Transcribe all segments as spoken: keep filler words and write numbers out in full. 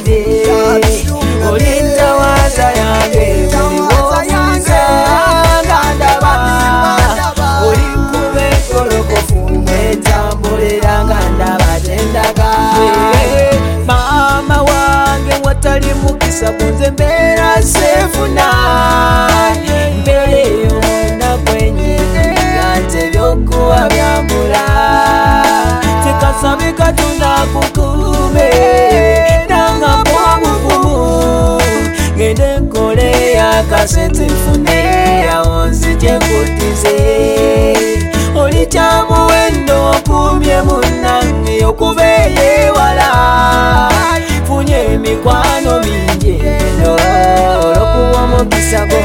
bye olintawaza yange buli wonyiza ngandaba oli kube kolokofu mwetambulira ngandaba tendaga mama wange watali mukisa kunze mbeera sefuna mbeereyo nakwenyinga tebyokuwa byambula tekasabe katonda kukume nanga bwabuvumu ngende nkole yakasente nfune awo nzije nkutize oli kyamuwendo okumye munnange okuba eyewala funye emikwano mingi eno olwokuwa omukisa gwo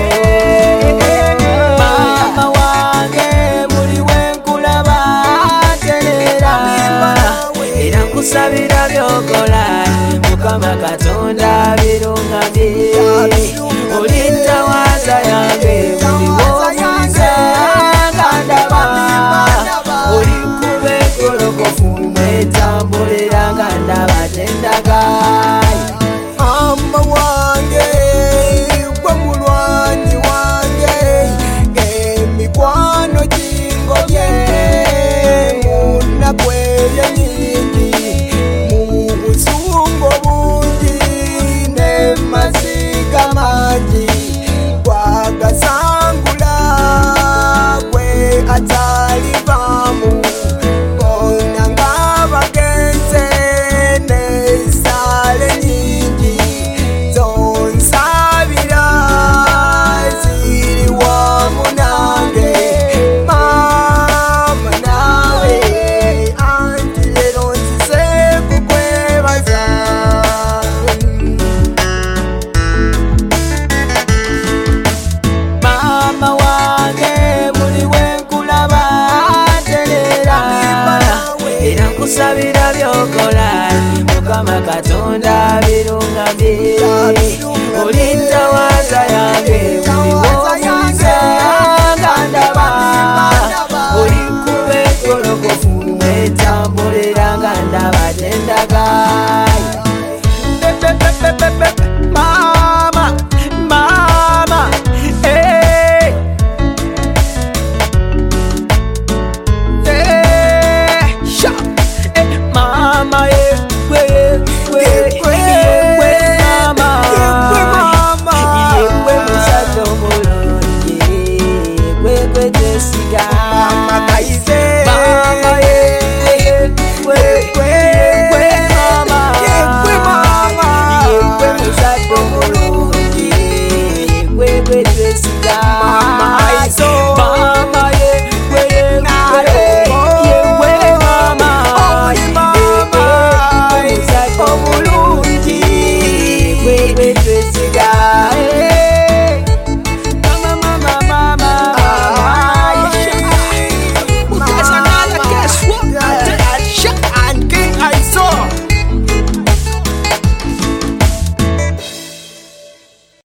mama wange buli wenkulaba terera era nkusabira byokola mukama katonda birunga bye olintawaza yange buli wonyiza ngandaba oli kube kolokofu mwetambulira ngandaba tendaga mama wange gwe mulwanyi wange emikwano gingobye munagwerye nyingi mu busungu bungi n'emaziga mangi gwagasangula gwe atalivamu bona ng'abagenze n'esale nyingi zonsabira ziri wamu nange mama nawe anti lero nzize kukwebaza mama wange buli wenkulaba terera era nkusabira byokola mukama katonda birunga bye olintawaza yange buli wonyiza ngandaba oli kube kolokofu mwetambulira ngandaba tendaga mama mama hey. Hey. Sha. Hey. Mama yekwe yekwe yekwe mama yekwe musaza omulungi yekwe kwetesiga mama kaize